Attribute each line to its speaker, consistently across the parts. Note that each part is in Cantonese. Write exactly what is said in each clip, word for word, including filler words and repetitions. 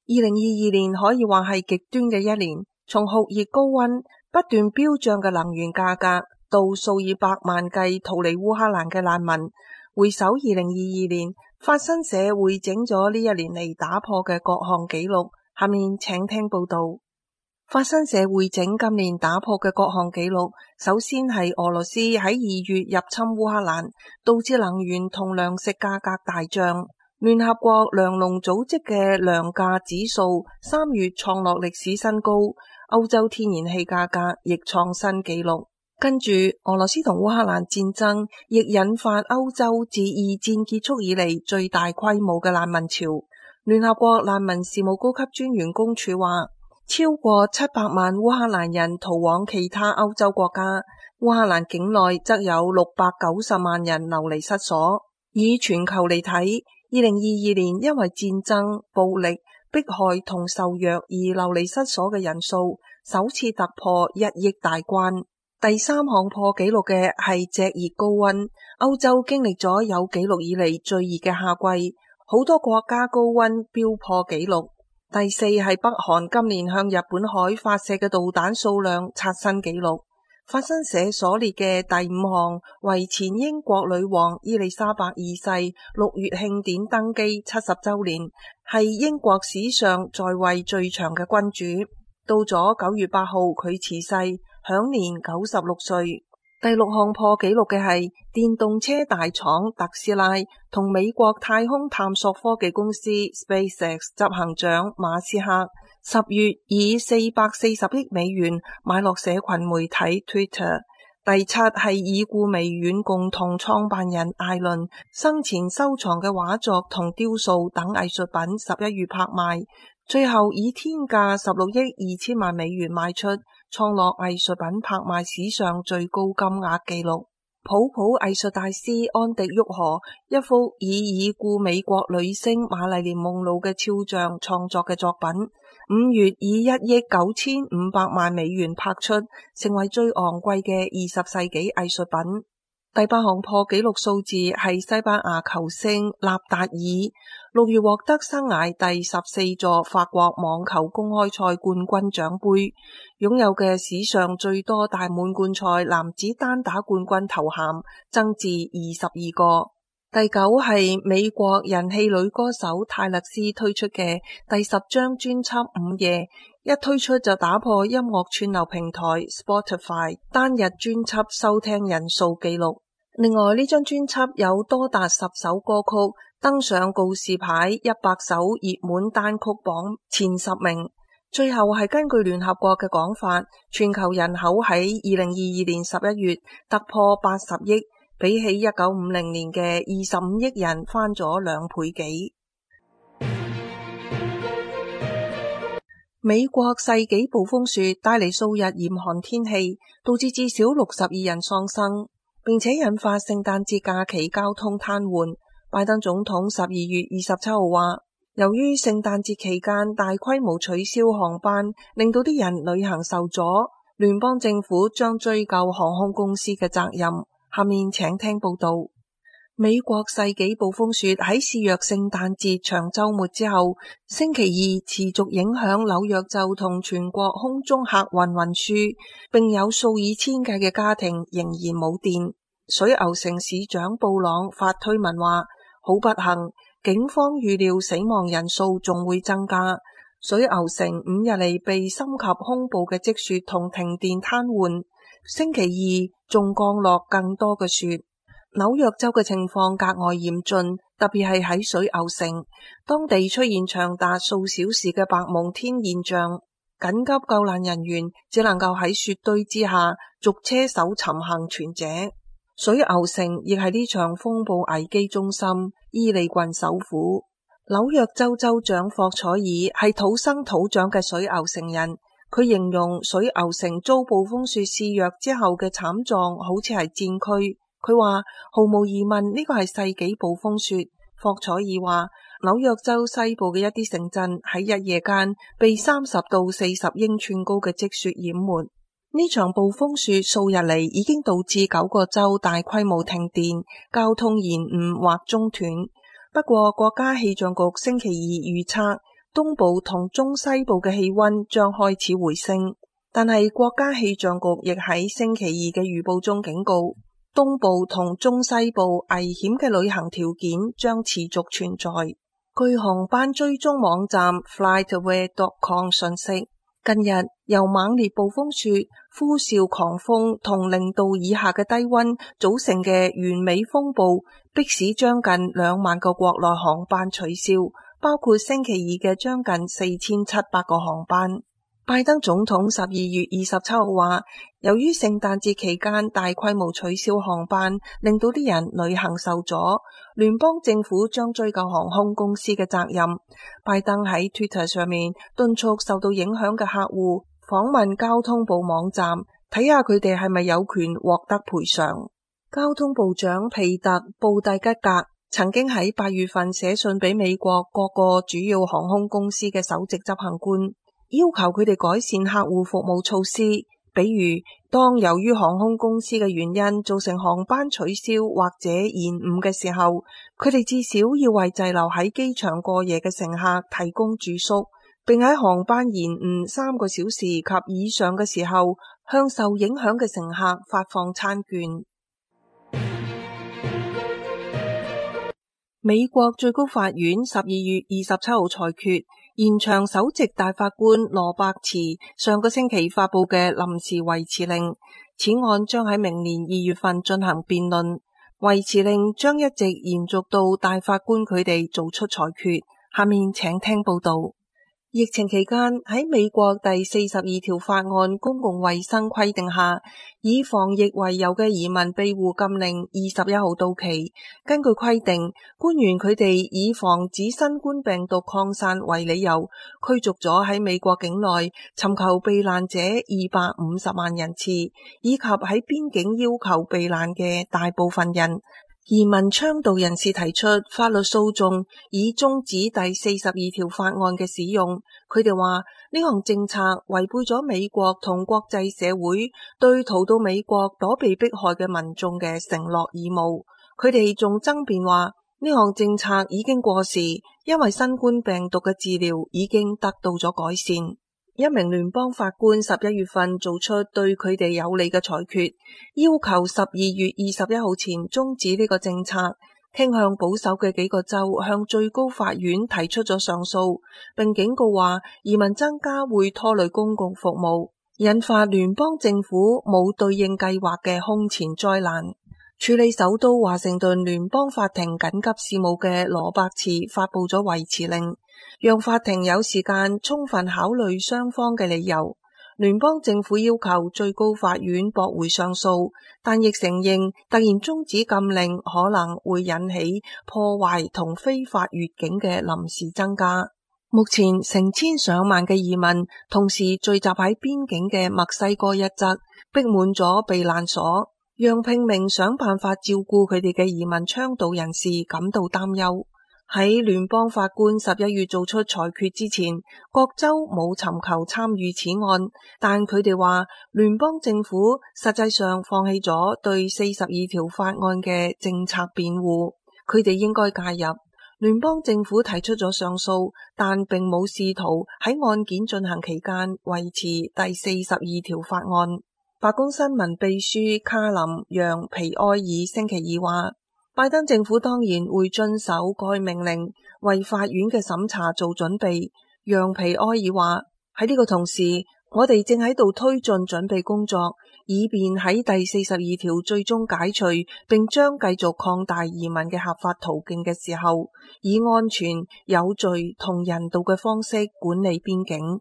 Speaker 1: 二零二二年可以話係極端嘅一年，從酷熱高溫、不斷飆漲嘅能源價格到數以百萬計逃離烏克蘭嘅難民。回首二零二二年，法新社匯整咗呢一年嚟打破嘅各項紀錄，下面請聽報道。法新社匯整今年打破嘅各項紀錄，首先係俄羅斯喺二月入侵烏克蘭，導致能源同糧食價格大漲。聯合國糧農組織嘅糧價指數三月創落歷史新高，歐洲天然氣價格亦創新紀錄。跟住，俄羅斯同烏克蘭戰爭亦引發歐洲自二戰結束以嚟最大規模嘅難民潮。聯合國難民事務高級專員公署話，超過七百萬烏克蘭人逃往其他歐洲國家，烏克蘭境內則有六百九十萬人流離失所。以全球嚟睇，二零二二年因為戰爭、暴力、迫害同受虐而流離失所嘅人數首次突破一億大關。第三項破紀錄嘅係炙熱高溫，歐洲經歷咗有紀錄以嚟最熱嘅夏季，好多國家高溫飆破紀錄。第四係北韓今年向日本海發射嘅導彈數量刷新紀錄。法新社所列嘅第五項為前英國女王伊麗莎白二世六月慶典登基七十周年，係英國史上在位最長嘅君主。到咗九月八號，佢辭世，享年九十六歲。第六項破紀錄嘅係電動車大廠特斯拉同美國太空探索科技公司 SpaceX 執行長馬斯克十月以四百四十億美元買落社群媒體 Twitter。第七係已故微軟共同創辦人艾倫生前收藏嘅畫作同雕塑等藝術品十一月拍賣，最後以天價十六億二千萬美元賣出，創落藝術品拍賣史上最高金額紀錄。普普藝術大師安迪沃荷一幅以已故美國女星瑪麗蓮夢露嘅肖像創作嘅作品，五月以一億九千五百萬美元拍出，成為最昂貴嘅二十世紀藝術品。第八項破紀錄數字係西班牙球星納達爾六月獲得生涯第十四座法國網球公開賽冠軍獎盃，擁有嘅史上最多大滿貫賽男子單打冠軍頭銜，增至二十二個。第九係美國人氣女歌手泰勒絲推出嘅第十張專輯《午夜》，一推出就打破音樂串流平台 Spotify 單日專輯收聽人數紀錄。另外，呢張專輯有多達十首歌曲登上告示牌一百首熱門單曲榜前十名。最後係根據聯合國嘅講法，全球人口喺二零二二年十一月突破八十億，比起一九五零年嘅二十五億人翻咗兩倍幾。美國世紀暴風雪帶嚟數日嚴寒天氣，導致至少六十二人喪生，並且引發聖誕節假期交通癱瘓。拜登總統十二月二十七號話，由於聖誕節期間大規模取消航班，令到啲人旅行受阻，聯邦政府將追究航空公司嘅責任。下面請聽報道。美國世紀暴風雪喺肆虐聖誕節長週末之後，星期二持續影響紐約州同全國空中客運運輸，並有數以千計嘅家庭仍然冇電。水牛城市長布朗發推文話，好不幸，警方預料死亡人數仲會增加。水牛城五日嚟被深及胸部嘅積雪同停電癱瘓，星期二仲降落更多嘅雪。紐約州嘅情況格外嚴峻，特別係喺水牛城，當地出現長達數小時嘅白蒙天現象，緊急救難人員只能夠喺雪堆之下逐車搜尋幸存者。水牛城亦係呢場風暴危機中心，伊利郡首府。紐約州州長霍楚爾係土生土長嘅水牛城人，佢形容水牛城遭暴風雪肆虐之後嘅慘狀好似係戰區。佢話毫無疑問呢個係世紀暴風雪。霍楚爾話紐約州西部嘅一啲城鎮喺一夜間被三十到四十英寸高嘅積雪淹沒。呢場暴風雪數日嚟已經導致九個州大規模停電、交通延誤或中斷。不過國家氣象局星期二預測東部同中西部嘅氣溫將開始回升。但係國家氣象局亦喺星期二嘅預報中警告，東部同中西部危險嘅旅行條件將持續存在。據航班追蹤網站 flightaware dot com 信息，近日由猛烈暴風雪、呼嘯狂風同零度以下嘅低溫組成嘅完美風暴，迫使將近兩萬個國內航班取消，包括星期二嘅將近四千七百個航班。拜登總統十二月二十七號話，由於聖誕節期間大規模取消航班，令到啲人旅行受阻，聯邦政府將追究航空公司嘅責任。拜登喺 Twitter 上面敦促受到影響嘅客戶訪問交通部網站，睇下佢哋係咪有權獲得賠償。交通部長皮特布蒂吉格曾經喺八月份寫信俾美國各個主要航空公司嘅首席執行官，要求佢哋改善客戶服務措施，比如當由於航空公司嘅原因造成航班取消或者延誤嘅時候，佢哋至少要為滯留喺機場過夜嘅乘客提供住宿，並喺航班延誤三個小時及以上嘅時候，向受影響嘅乘客發放餐券。美國最高法院十二月二十七號裁決，延長首席大法官羅伯茨上個星期發佈嘅臨時維持令，此案將喺明年二月份進行辯論。維持令將一直延續到大法官佢哋做出裁決。下面請聽報道。疫情期間喺美國第四十二條法案公共衛生規定下，以防疫為由嘅移民庇護禁令二十一號到期。根據規定，官員佢哋以防止新冠病毒擴散為理由，驅逐咗喺美國境內尋求避難者二百五十萬人次，以及喺邊境要求避難嘅大部分人。移民倡導人士提出法律訴訟，以終止第四十二條法案嘅使用。佢哋話呢項政策違背咗美國同國際社會對逃到美國躲避迫害嘅民眾嘅承諾義務。佢哋仲爭辯話呢項政策已經過時，因為新冠病毒嘅治療已經得到咗改善。一名聯邦法官十一月份做出對佢哋有利嘅裁決，要求十二月二十一號前終止呢個政策。傾向保守嘅幾個州向最高法院提出咗上訴，並警告話移民增加會拖累公共服務，引發聯邦政府冇對應計劃嘅空前災難。處理首都華盛頓聯邦法庭緊急事務嘅羅伯茨發佈咗維持令，讓法庭有時間充分考慮雙方嘅理由。聯邦政府要求最高法院駁回上訴，但亦承認突然終止禁令可能會引起破壞同非法越境嘅臨時增加。目前成千上萬嘅移民同時聚集喺邊境嘅墨西哥一側，逼滿咗避難所，讓拼命想辦法照顧佢哋嘅移民倡導人士感到擔憂。喺聯邦法官十一月做出裁決之前，各州冇尋求參與此案，但佢哋話聯邦政府實際上放棄咗對四十二條法案嘅政策辯護，佢哋應該介入。聯邦政府提出咗上訴，但並冇試圖喺案件進行期間維持第四十二條法案。白宮新聞秘書卡林讓皮埃爾星期二話，拜登政府當然會遵守該命令，為法院嘅審查做準備。讓皮埃爾話，喺呢個同時，我哋正喺度推進準備工作，以便喺第四十二條最終解除並將繼續擴大移民嘅合法途徑嘅時候，以安全、有序同人道嘅方式管理邊境。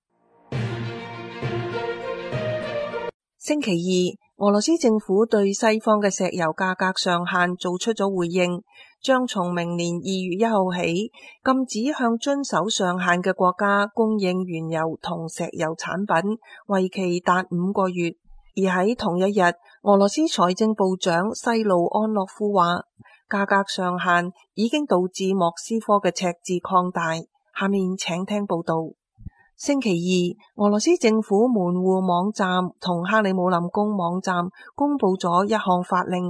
Speaker 1: 星期二，俄羅斯政府對西方嘅石油價格上限做出咗回應，將從明年二月一號起禁止向遵守上限嘅國家供應原油同石油產品，為期達五個月。而喺同一日，俄羅斯財政部長西路安諾夫話，價格上限已經導致莫斯科嘅赤字擴大。下面請聽報道。星期二，俄羅斯政府門戶網站同克里姆林宮網站公布咗一項法令，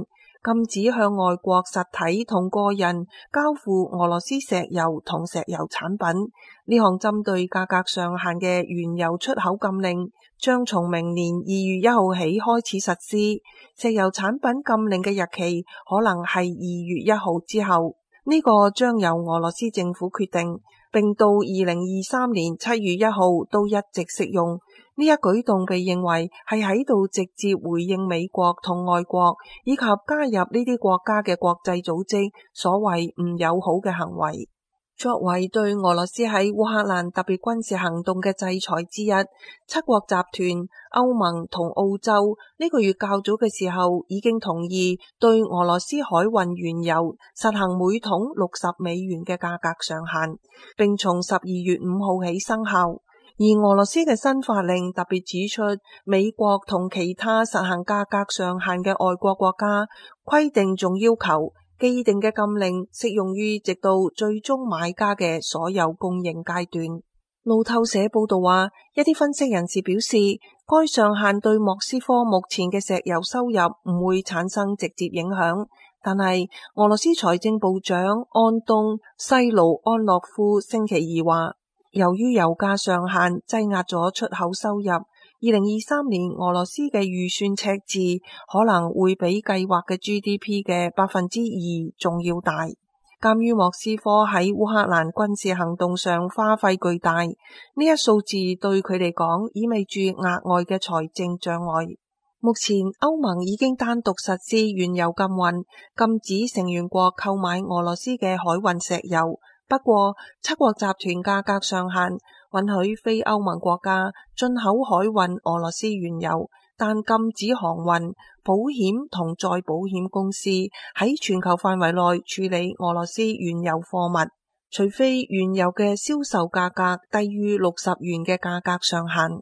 Speaker 1: 禁止向外國實體同個人交付俄羅斯石油同石油產品。呢項針對價格上限嘅原油出口禁令將從明年二月一號起開始實施，石油產品禁令嘅日期可能係二月一號之後。呢個將由俄羅斯政府決定，並到二零二三年七月一號都一直適用。呢一舉動被認為係喺度直接回應美國同外國以及加入呢啲國家嘅國際組織所謂唔友好嘅行為。作為對俄羅斯喺烏克蘭特別軍事行動嘅制裁之一，七國集團、歐盟同澳洲呢個月較早嘅時候已經同意對俄羅斯海運原油實行每桶六十美元嘅價格上限，並從十二月五號起生效。而俄羅斯嘅新法令特別指出，美國同其他實行價格上限嘅外國國家規定仲要求既定嘅禁令適用於直到最終買家嘅所有供應階段。路透社報道話，一啲分析人士表示，該上限對莫斯科目前嘅石油收入唔會產生直接影響，但係俄羅斯財政部長安東西盧安諾夫星期二話，由於油價上限擠壓咗出口收入，二零二三年俄羅斯嘅預算赤字可能會比計劃嘅 G D P 嘅百分之二仲要大。鑒於莫斯科喺烏克蘭軍事行動上花費巨大，呢一數字對佢嚟講意味住額外嘅財政障礙。目前歐盟已經單獨實施原油禁運，禁止成員國購買俄羅斯嘅海運石油。不過，七國集團價格上限允許非歐盟國家進口海運俄羅斯原油，但禁止航運、保險同再保險公司喺全球範圍內處理俄羅斯原油貨物，除非原油嘅銷售價格低於六十元嘅價格上限。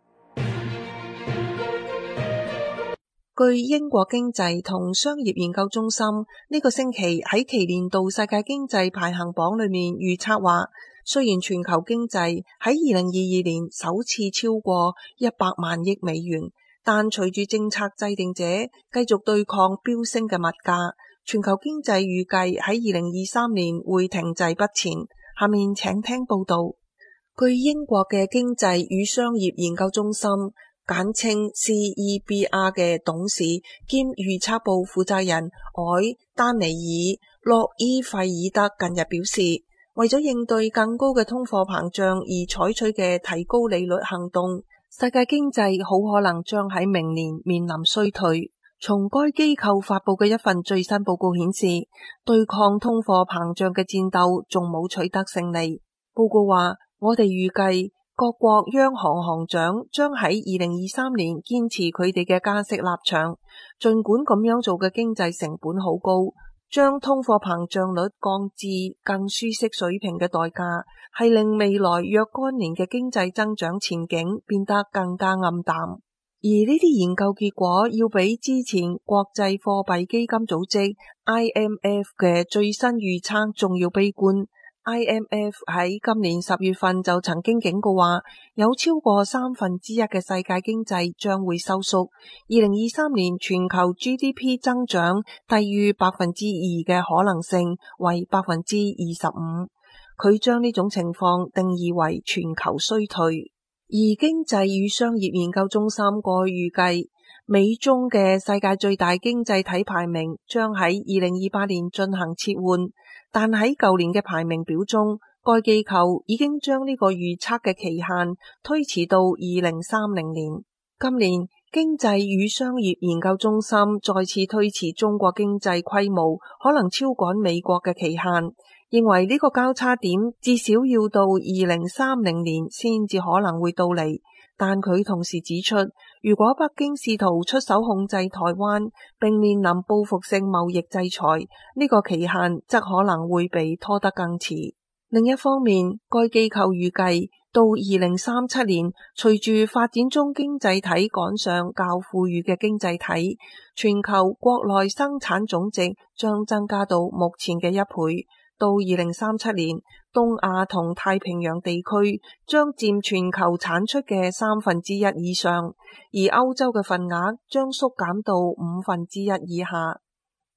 Speaker 1: 據英國經濟同商業研究中心呢個星期喺其年度世界經濟排行榜裏面預測話，雖然全球經濟喺二零二二年首次超過一百萬億美元，但隨住政策制定者繼續對抗飆升嘅物價，全球經濟預計喺二零二三年會停滯不前。下面請聽報道。據英國嘅經濟與商業研究中心簡稱 C E B R 嘅董事兼預測部負責人凱丹尼爾洛伊費爾德近日表示，為咗應對更高嘅通貨膨脹而採取嘅提高利率行動，世界經濟好可能將喺明年面臨衰退。從該機構發佈嘅一份最新報告顯示，對抗通貨膨脹嘅戰鬥仲冇取得勝利。報告話，我哋預計各國央行行長將喺二零二三年堅持佢哋嘅加息立場，儘管咁樣做嘅經濟成本好高，將通貨膨脹率降至更舒適水平嘅代價係令未來若干年嘅經濟增長前景變得更加暗淡。而呢啲研究結果要比之前國際貨幣基金組織 I M F 嘅最新預測仲要悲觀。I M F 喺今年十月份就曾經警告話，有超過三分之一嘅世界經濟將會收縮，二零二三年全球 G D P 增長低於百分之二嘅可能性為百分之二十五。佢將呢種情況定義為全球衰退。而經濟與商業研究中心過去預計，美中嘅世界最大經濟體排名將喺二零二八年進行切換。但喺舊年嘅排名表中，該機構已經將呢個預測嘅期限推遲到二零三零年。今年經濟與商業研究中心再次推遲中國經濟規模可能超趕美國嘅期限，認為呢個交叉點至少要到二零三零年先至可能會到嚟。但佢同時指出，如果北京試圖出手控制台灣並面臨報復性貿易制裁，呢個期限則可能會被拖得更遲。另一方面，該機構預計到二零三七年，隨住發展中經濟體趕上較富裕嘅經濟體，全球國內生產總值將增加到目前嘅一倍。到二零三七年，東亞同太平洋地區將佔全球產出嘅三分之一以上，而歐洲嘅份額將縮減到五分之一以下。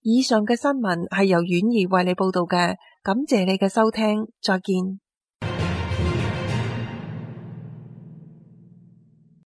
Speaker 1: 以上嘅新聞係由婉兒為你報道嘅，感謝你嘅收聽，再見。